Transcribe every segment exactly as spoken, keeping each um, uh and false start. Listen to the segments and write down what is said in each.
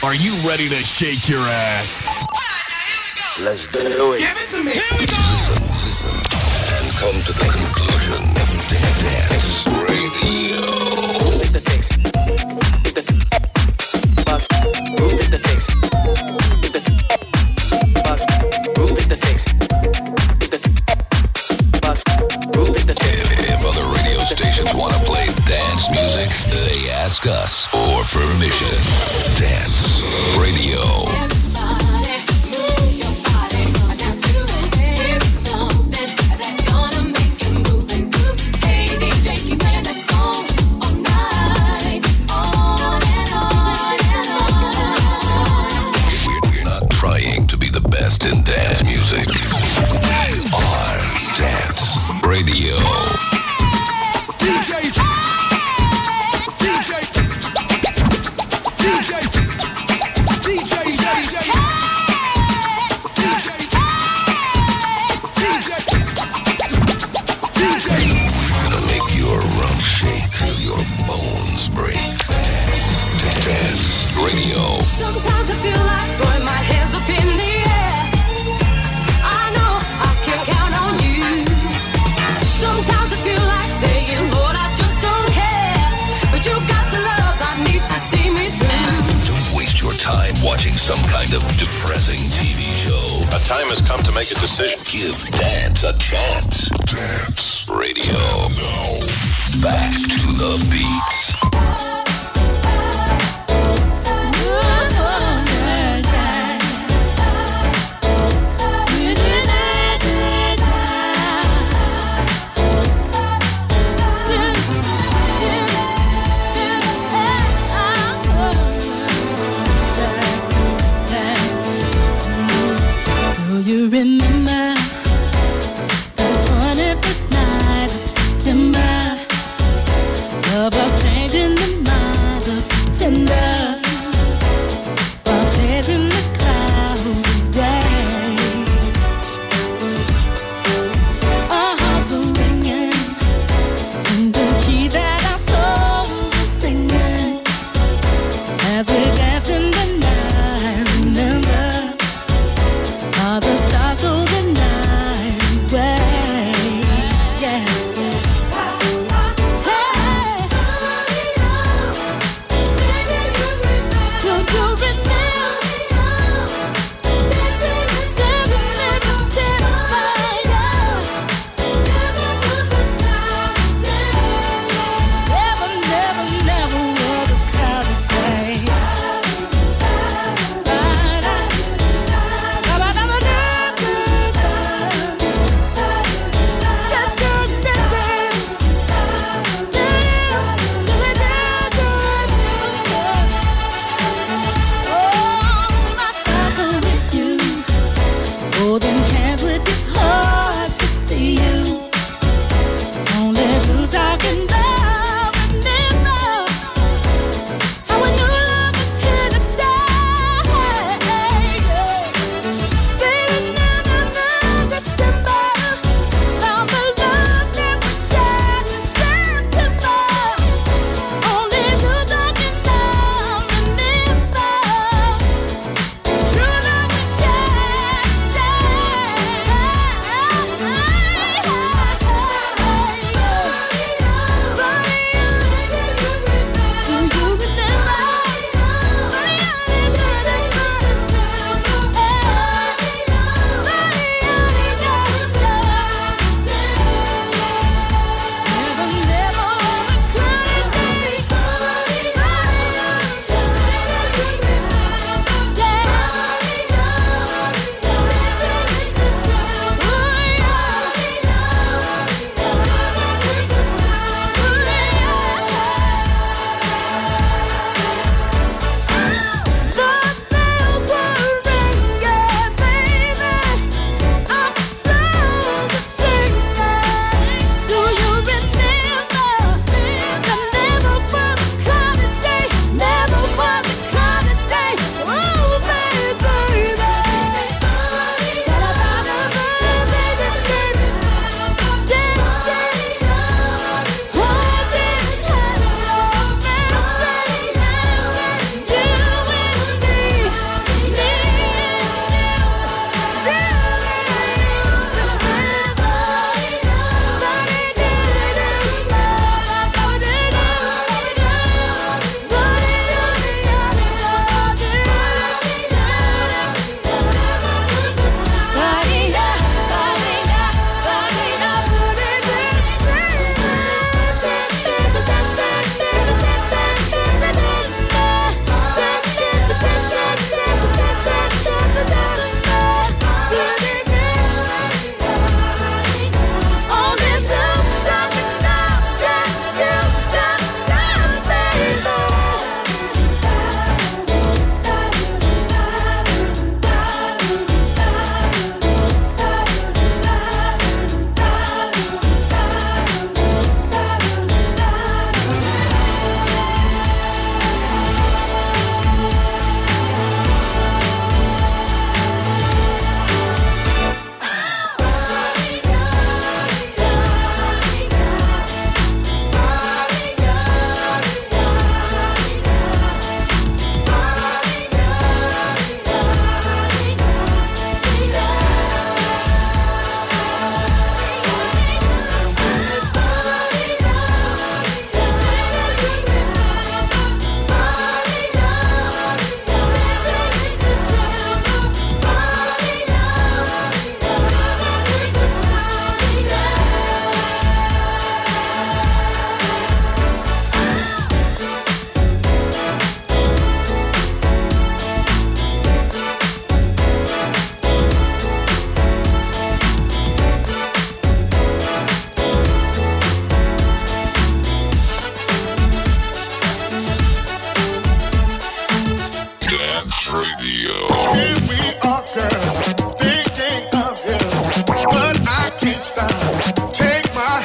Are you ready to shake your ass? Let's do it. Give it to me. Here we go. Listen, listen, and come to the conclusion of Dance Radio. Roof is the fix. It's the bus. Roof is the fix. It's the bus. Roof is the fix. It's the bus. Roof is the fix. If, if other radio stations want to play dance music, they ask us for permission. Dance Radio. In dance music. We are Dance Radio. D J D J D J D J D J D J Gonna make your rump shake, your bones break. Dance Radio. Sometimes I feel like throwing my hands up in the air. I know I can count on you. Sometimes I feel like saying, Lord, I just don't care. But you got the love I need to see me through. Don't waste your time watching some kind of depressing T V show. A time has come to make a decision. Give dance a chance. Dance Radio. Now, back to the beats. You remember the twenty-first night of September? Love was changing.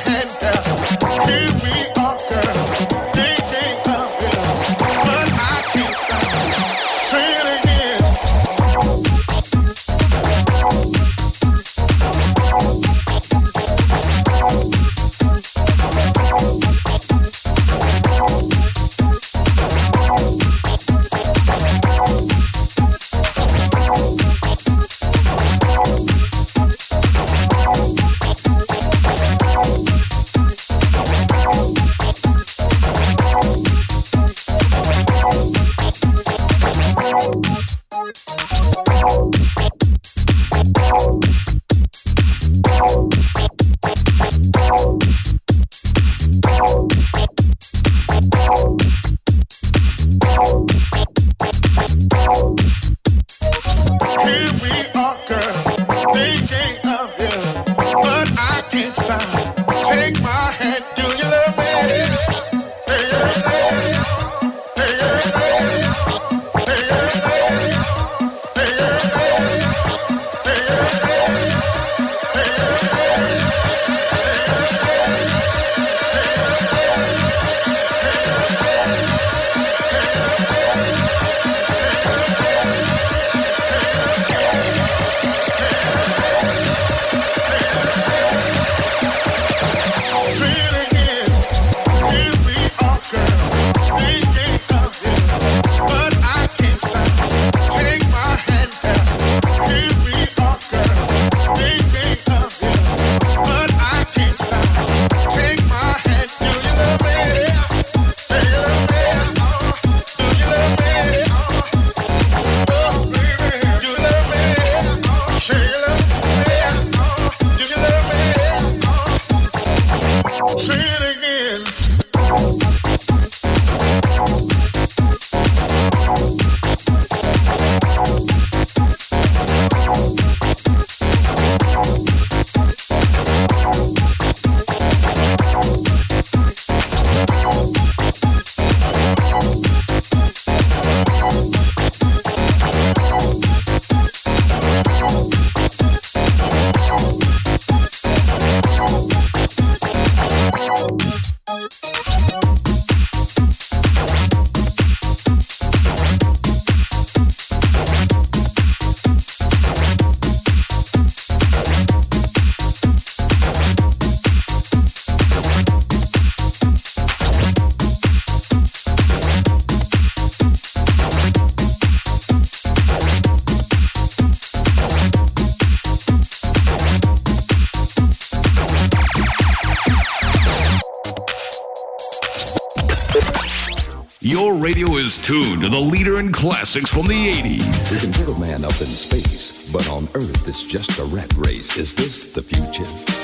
hand, girl. Here we are, girl. Thinking of you, but I can't stop. Say it again. Here we are, girl, thinking of you, but I can't stop. Take my hand, do you love me? Hey, yeah, hey, hey, yeah, hey, hey, yeah, hey, hey, yeah, hey, hey, yeah, hey, hey, say it again. Here we are, girl, thinking of you, but I can't stop. Take my hand, girl. Here we are, girl, thinking of you, but I can't stop. Take my hand, do you love me? Hey, you love me? Do you love me? Oh, baby, you love me? Say you love me? Do you love me? Say it again. Your radio is tuned to the leader in classics from the eighties. We can put a man up in space, but on Earth it's just a rat race. Is this the future?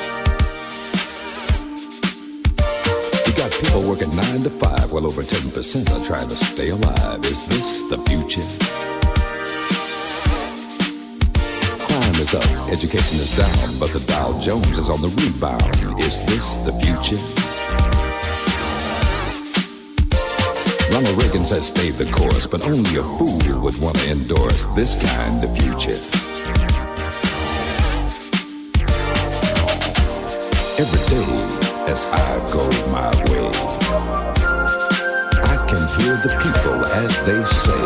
You got people working nine to five, while over ten percent are trying to stay alive. Is this the future? Crime is up, education is down, but the Dow Jones is on the rebound. Is this the future? Ronald Reagan says stay the course, but only a fool would want to endorse this kind of future. Every day as I go my way, I can hear the people as they say,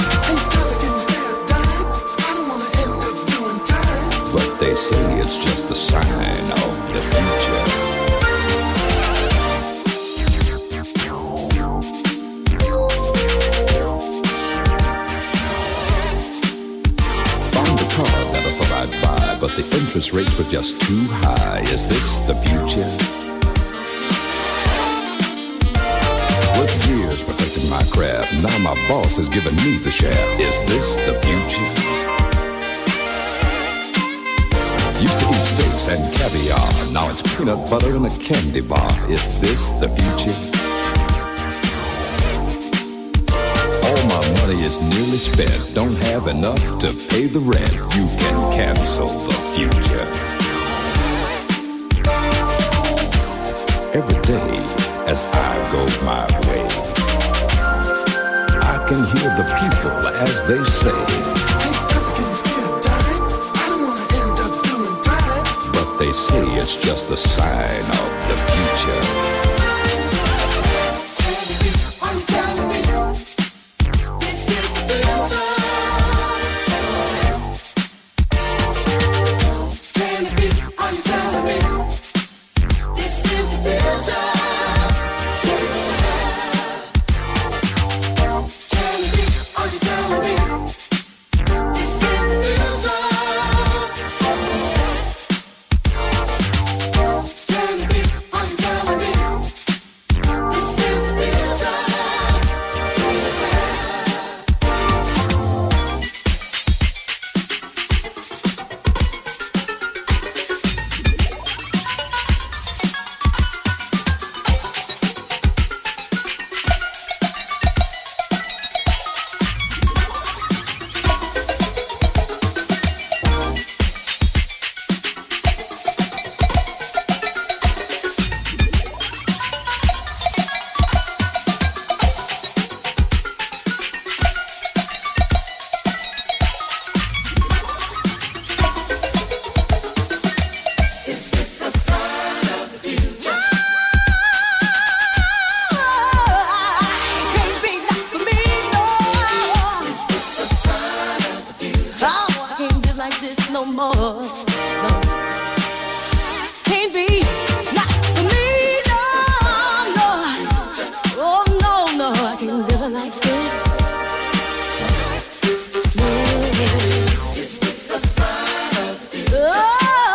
but they say it's just a sign of the future. By, but the interest rates were just too high. Is this the future? Worked years perfecting my craft. Now my boss has given me the shaft. Is this the future? Used to eat steaks and caviar. Now it's peanut butter and a candy bar. Is this the future? All my money is nearly spent. Don't have enough to pay the rent. You can cancel the future. Every day as I go my way, I can hear the people as they say, but they say it's just a sign of the future. more. No. Can't be, not for me, no, no. Oh, no, no, I can't live like this. Yeah. Is this a sign of you? Oh.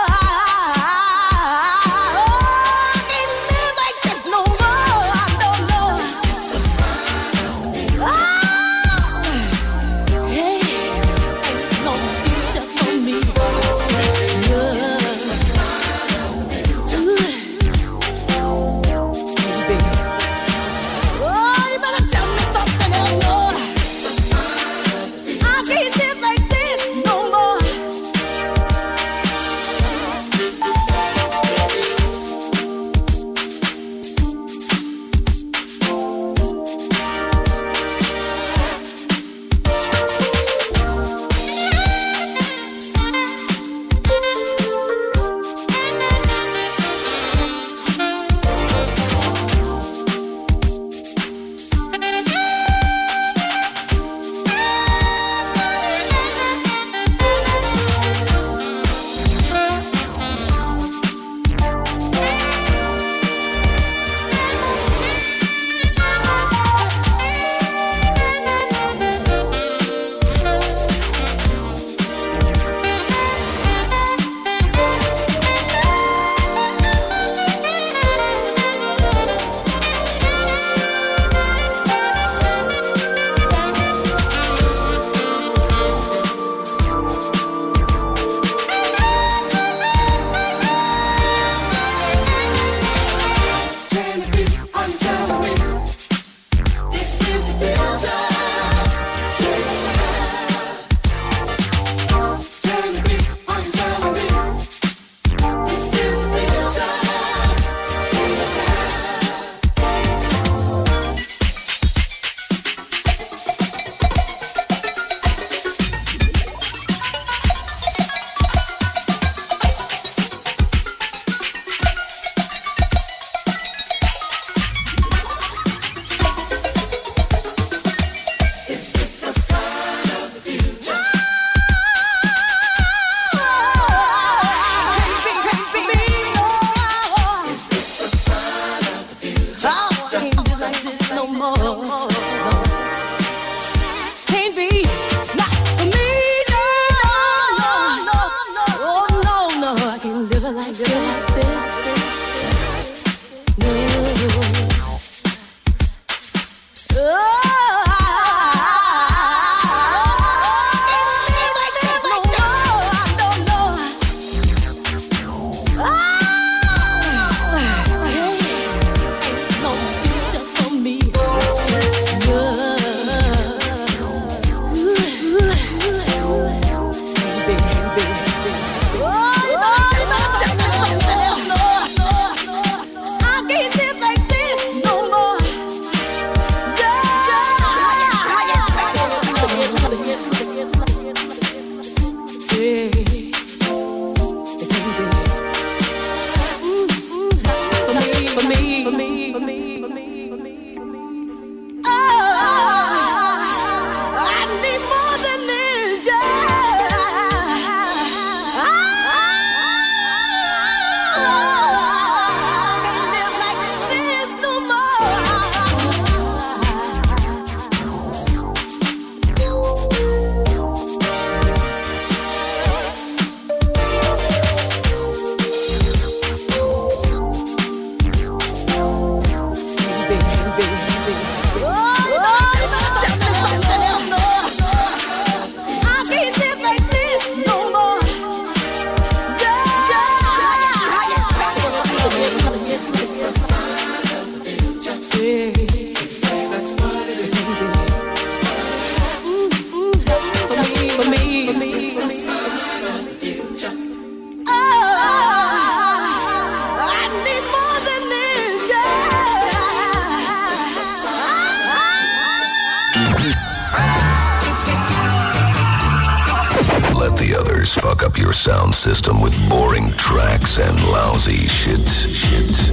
Fuck up your sound system with boring tracks and lousy shit. Shit.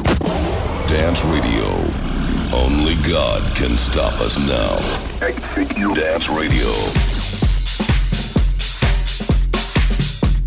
Dance Radio. Only God can stop us now. Dance Radio.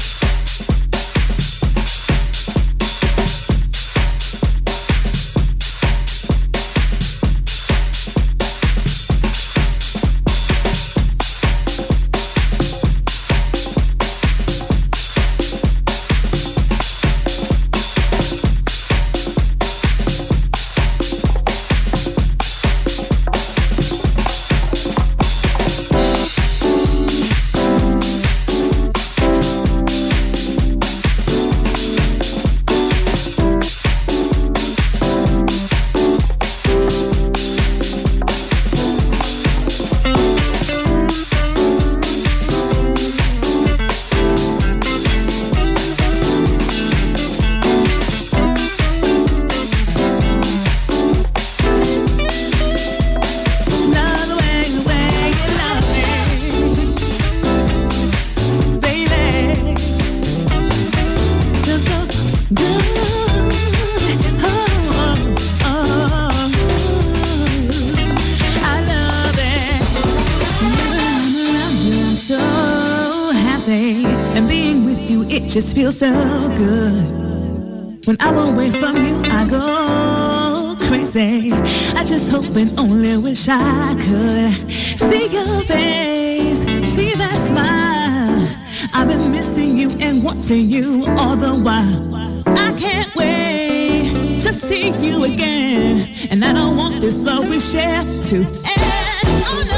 just feels so good. When I'm away from you, I go crazy. I just hope and only wish I could see your face, see that smile. I've been missing you and wanting you all the while. I can't wait to see you again, and I don't want this love we share to end. Oh no.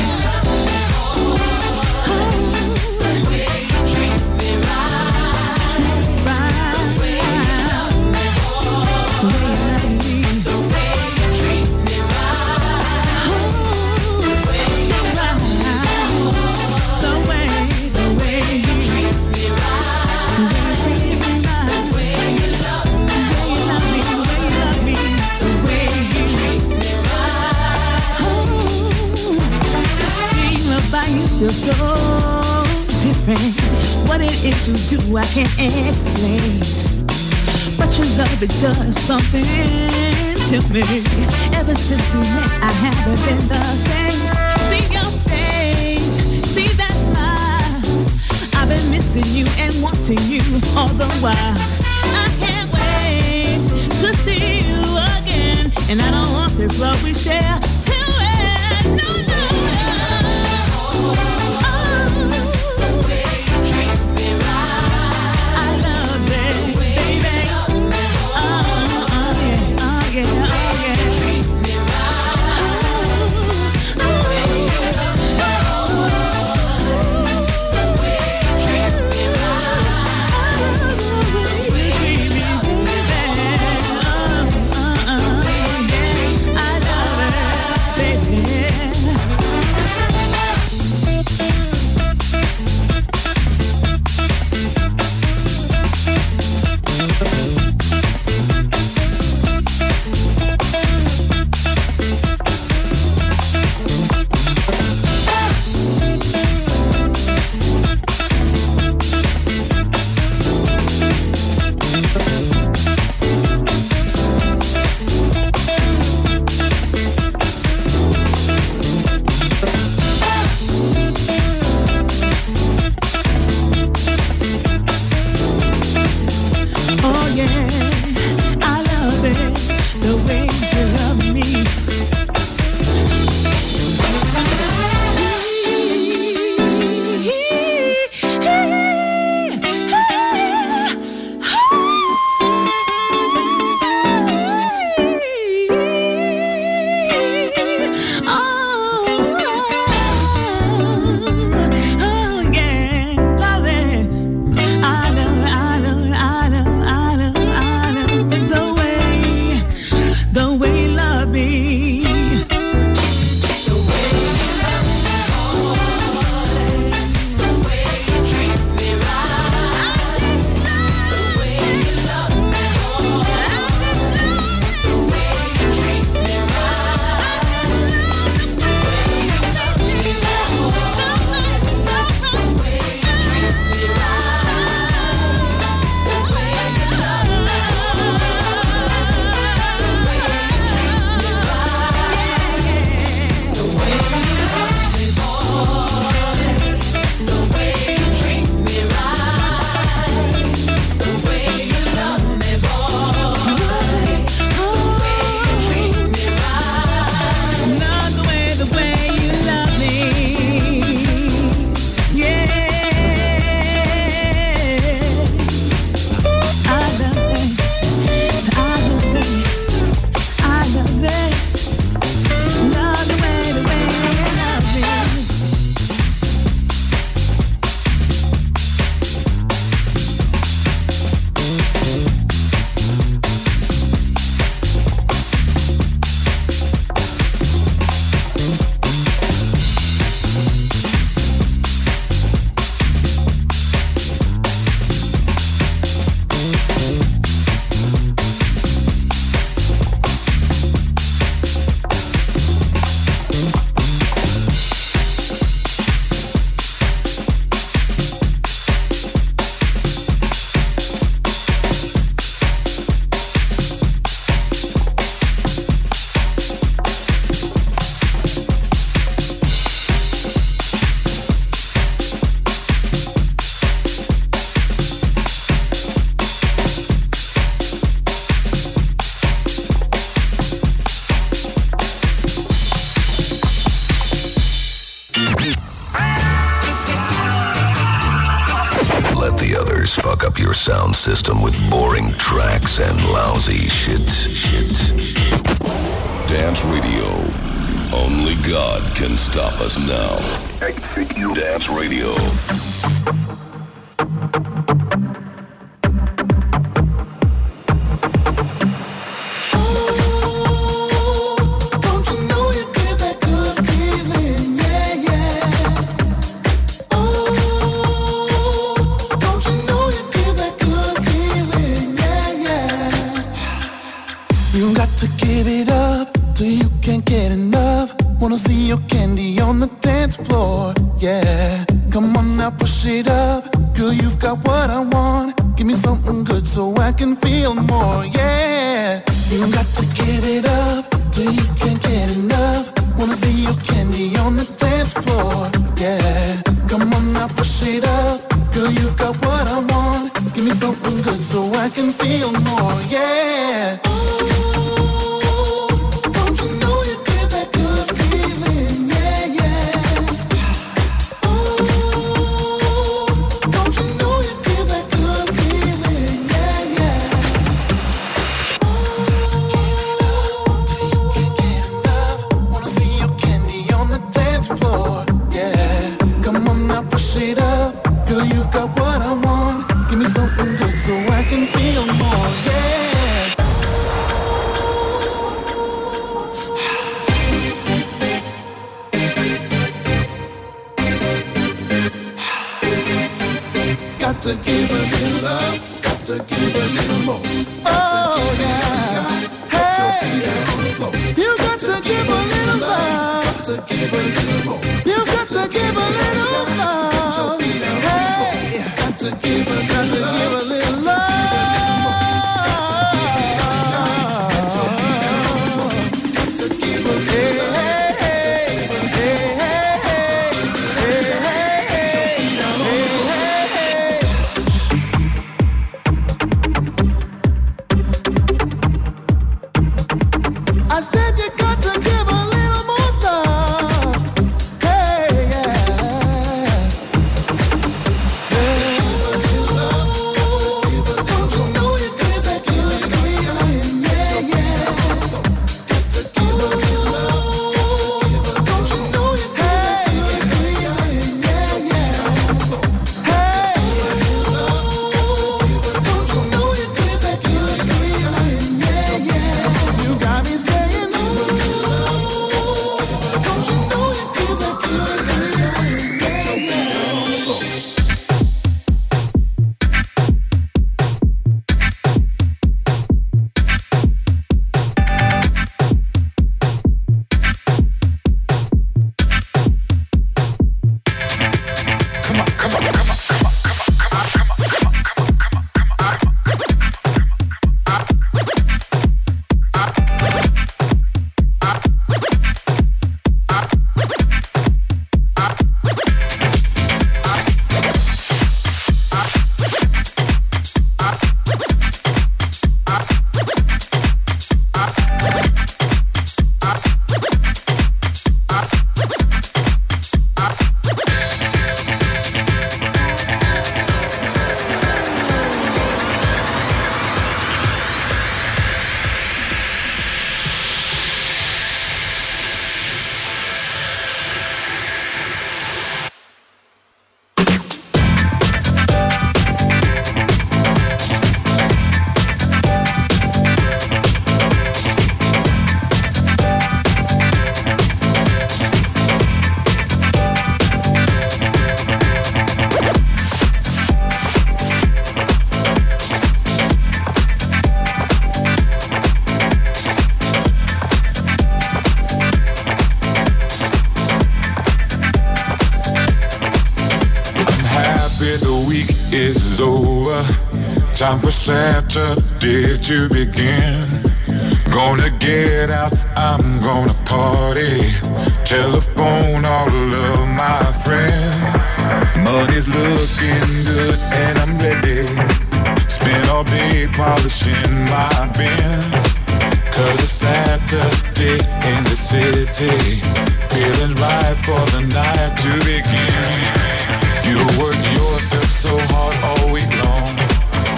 Feel so different. What it is you do, I can't explain. But your love, it does something to me. Ever since we met, I haven't been the same. See your face, see that smile. I've been missing you and wanting you all the while. I can't wait to see you again, and I don't want this love we share to end. No, no. your sound system with boring tracks and lousy shit. Shit. Dance Radio. Only God can stop us now. Dance Radio. Give it up till you can't get enough. Wanna see your candy on the dance floor, yeah. Come on now, push it up. Girl, you've got what I want. Give me something good so I can feel more, yeah. You got to give it up till you can't get enough. Wanna see your candy on the dance floor, yeah. Come on now, push it up. Girl, you've got what I want. Give me something good so I can feel more, yeah. To give a little love, got to give a little more. Oh yeah, hey, you got to give a little love, got to give a little more. You got to give a little love, hey, got to give a little love, got to give a little love. Time for Saturday to begin. Gonna get out, I'm gonna party. Telephone all of my friends. Money's looking good and I'm ready. Spend all day polishing my Benz. Cause it's Saturday in the city. Feeling right for the night to begin. You work yourself so hard all week long.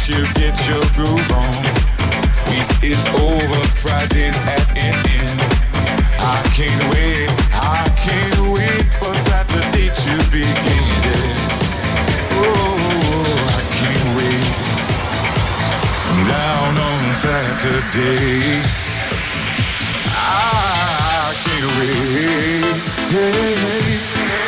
you get your groove on. Week is over, Friday's at an end. I can't wait, I can't wait for Saturday to begin. Oh, I can't wait. Down on Saturday, I can't wait. Hey, hey.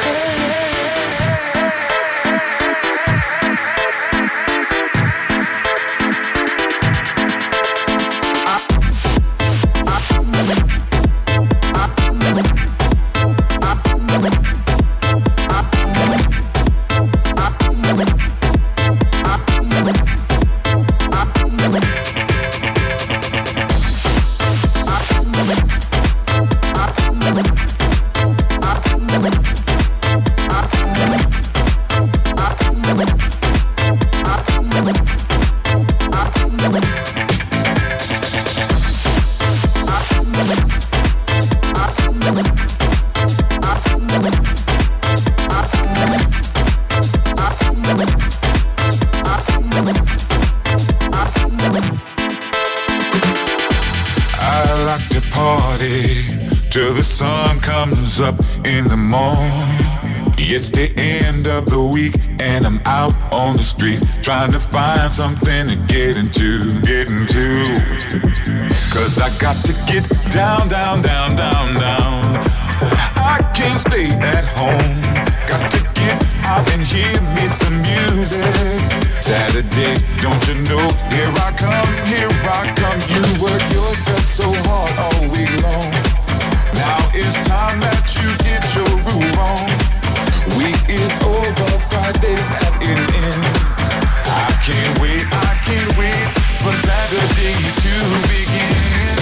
Till the sun comes up in the morning. It's the end of the week and I'm out on the streets trying to find something to get into, get into. Cause I got to get down, down, down, down, down. I can't stay at home. Got to get out and hear me some music. Saturday, don't you know? Here I come, here I come. You work yourself so hard all week long. Now it's time that you get your groove on. Week is over, Friday's at an end. I can't wait, I can't wait for Saturday to begin.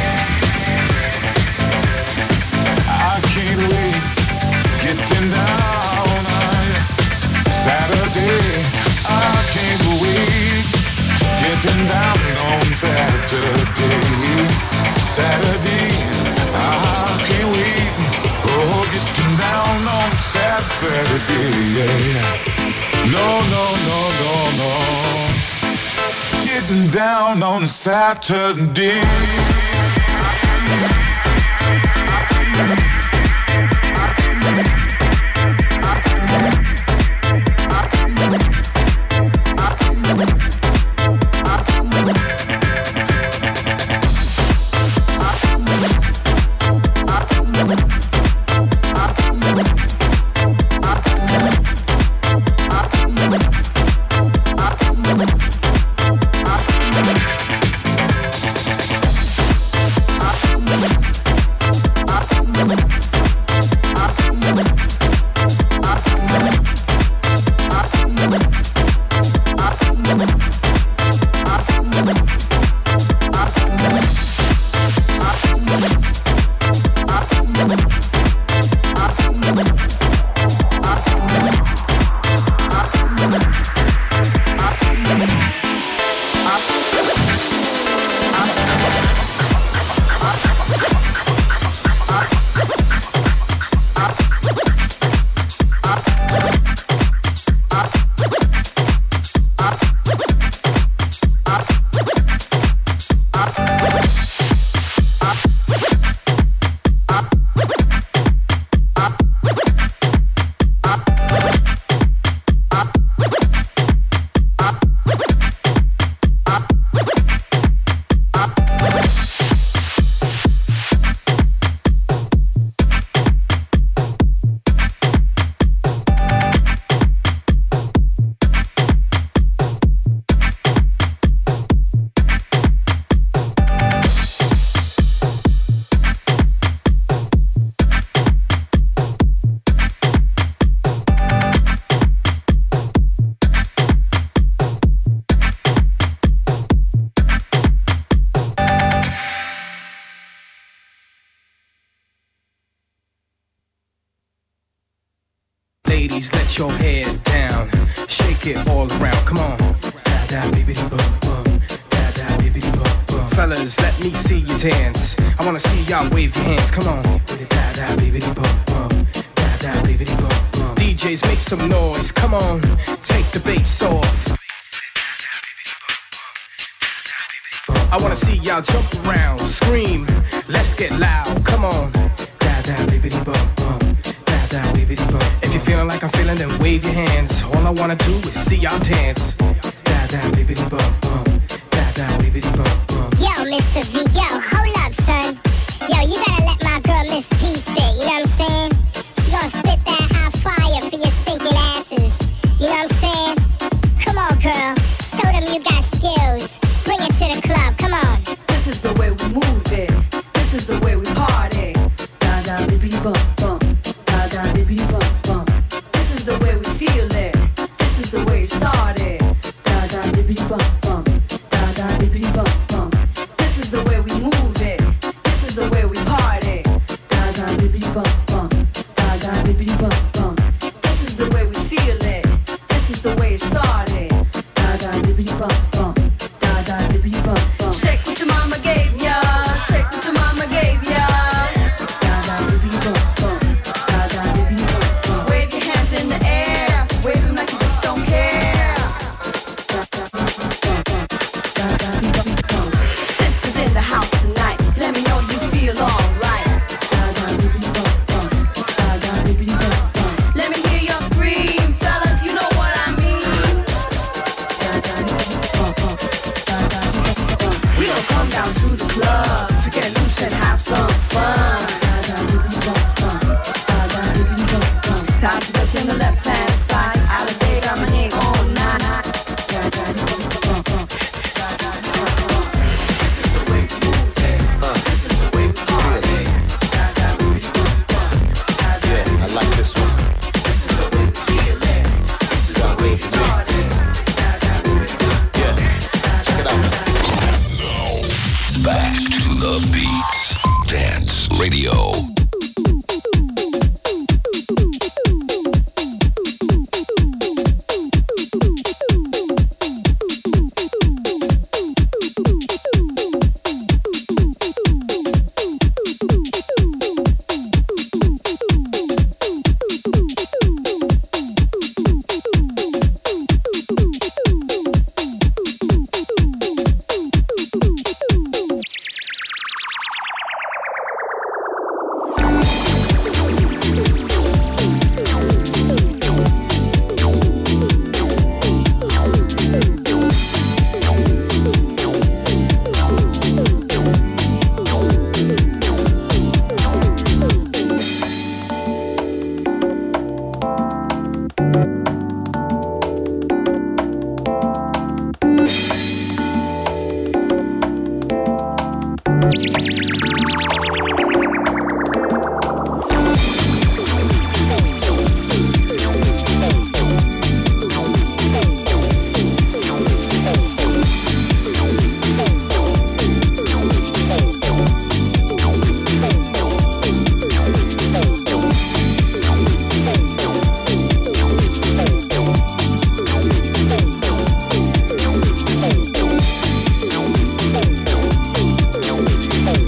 I can't wait, getting down on Saturday. I can't wait, getting down on Saturday. Saturday. I can't wait, oh, getting down on Saturday, yeah. No, no, no, no, no. Getting down on Saturday. Ladies, let your head down, shake it all around. Come on, da da bibbidi bum bum, da da bibbidi bum bum. Fellas, let me see you dance. I wanna see y'all wave your hands. Come on, with it, da da bibbidi bum bum, da da bibbidi bum bum. D Js, make some noise. Come on, take the bass off. I wanna see y'all jump around, scream, let's get loud. Come on. Da da bibbidi bum bum. Da da bibbidi bum. If you're feeling like I'm feeling, then wave your hands. All I wanna do is see y'all dance. Da da bibbidi bum bum. Da da bibbidi bum bum. Yo, Mister V, yo, hold up, son. Yo, you gotta let my girl Miss P spit, you know what I'm saying? She gonna spit that hot fire for your stinking asses. You know what I'm saying? Come on, girl. Show them you got skills. Bring it to the club, come on. This is the way we move it. This is the way we party. Da da bibbidi bum bum. Da da bibbidi bum bum. This is the way we feel it. This is the way it started. Da da bibbidi bum bum. Da da bibbidi bum bum. This is the way we move it. This is the way we party. Da da bibbidi bum bum. Da da bibbidi bum bum. This is the way we feel it. This is the way it started. Da da bibbidi bum bum. Da da bibbidi bum bum. Shake what your mama gave ya. Shake what your mama gave ya. Da da bibbidi bum bum. Da da bibbidi bum bum. Wave your hands in the air. Wave them like you just don't care. Da da bum bum. Da da bum bum. Sisters in the house tonight. Let me know you feel alright. Da da bibbidi bum bum. Da da bibbidi bum bum. Let me hear your scream, fellas. You know what I mean. Da da bibbidi bum bum. Da da bibbidi bum. We all come down to the club to get loose and have some fun. Da da bibbidi bum bum. Da da bibbidi bum bum. Time to touch in the left hand side. Alligator, got my name all night. Da da bibbidi bum bum. Da da bibbidi bum bum. This is the way we move it. This is the way we party. Da da bibbidi bum bum. Da da Yeah, I like this one. This is the way we feel it. This is the way it started. Da da bibbidi bum bum. Yeah, check it out. Back to the beats. Dance Radio. Hey.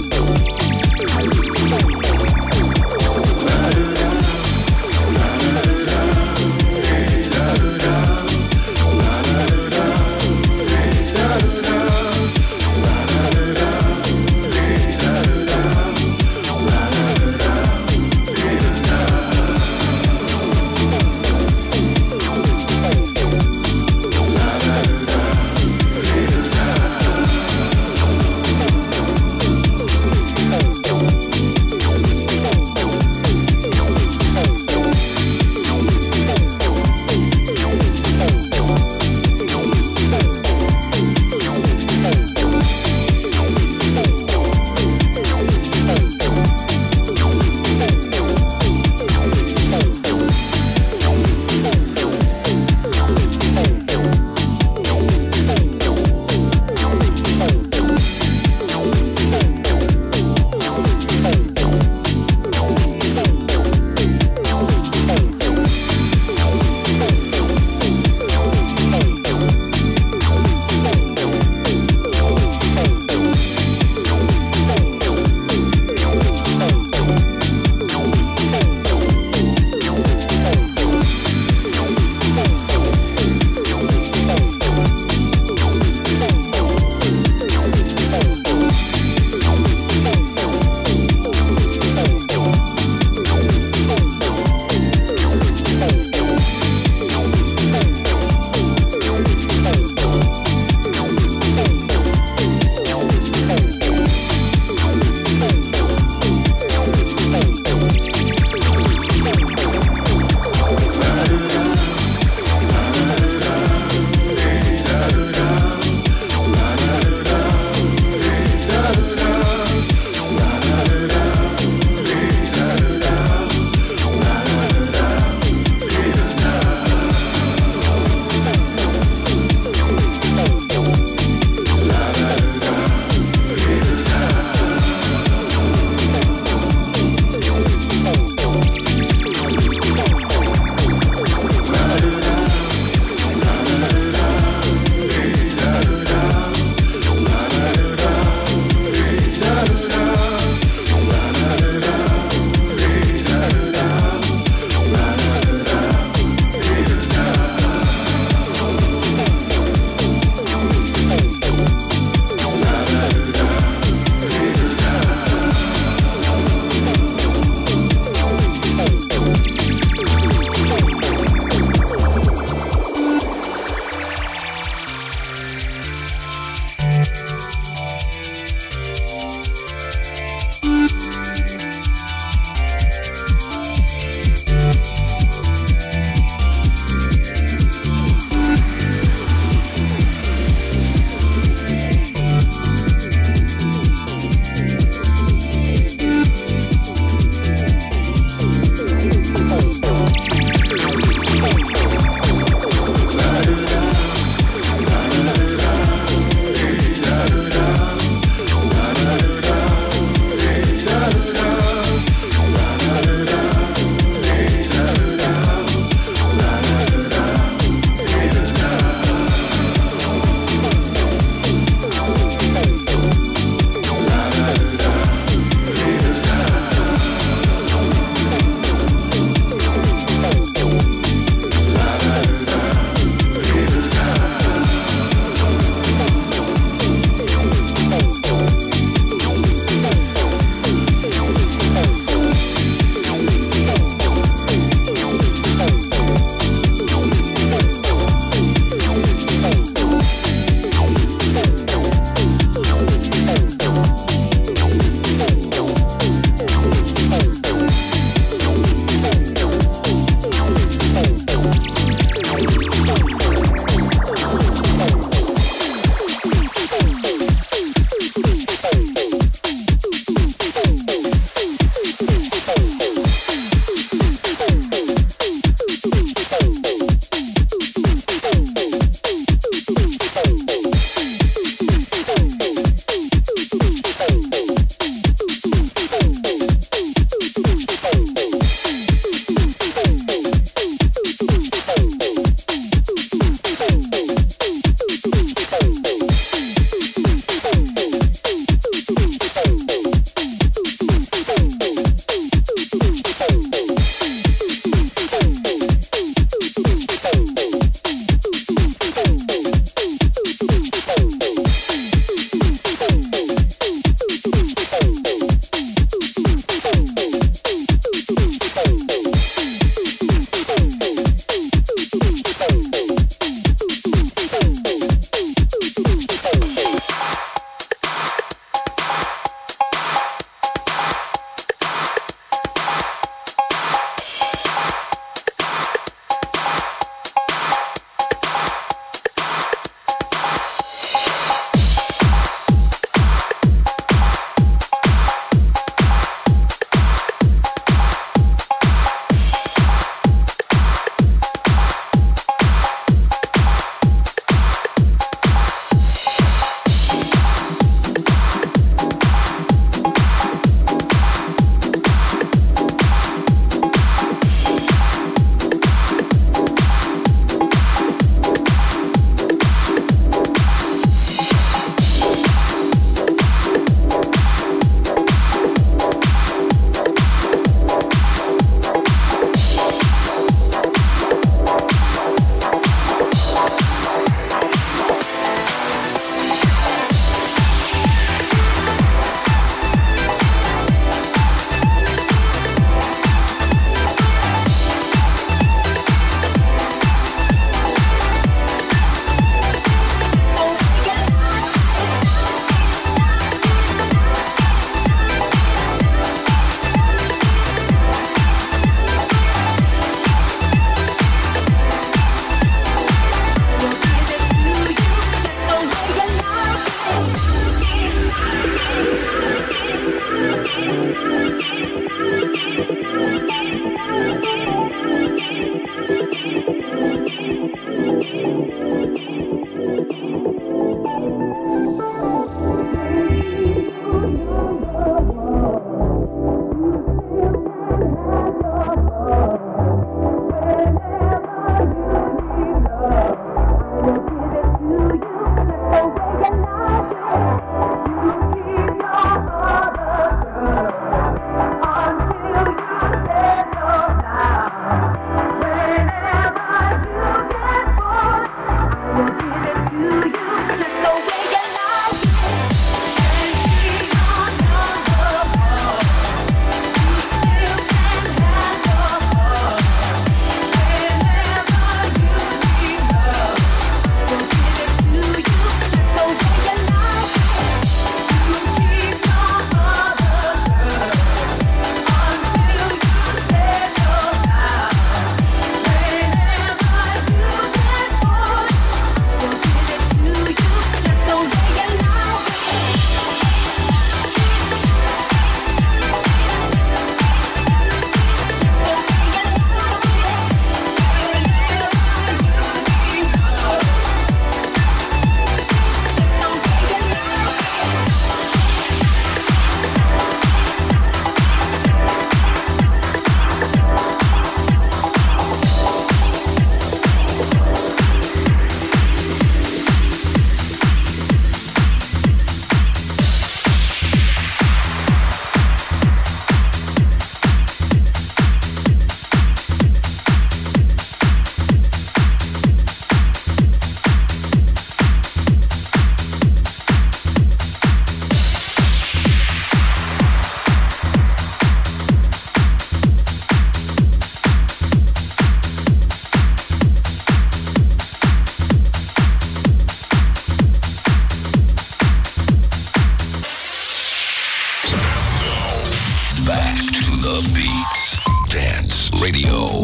Back to the beats. Dance Radio.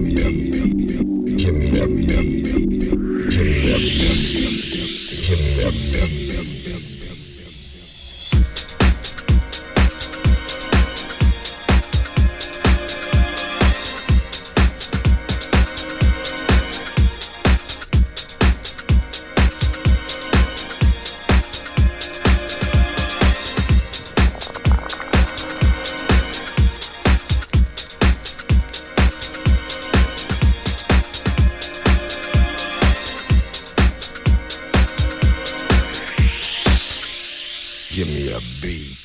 me up, give me up, give me up, give me up, give me up, give me up. Give me a beat.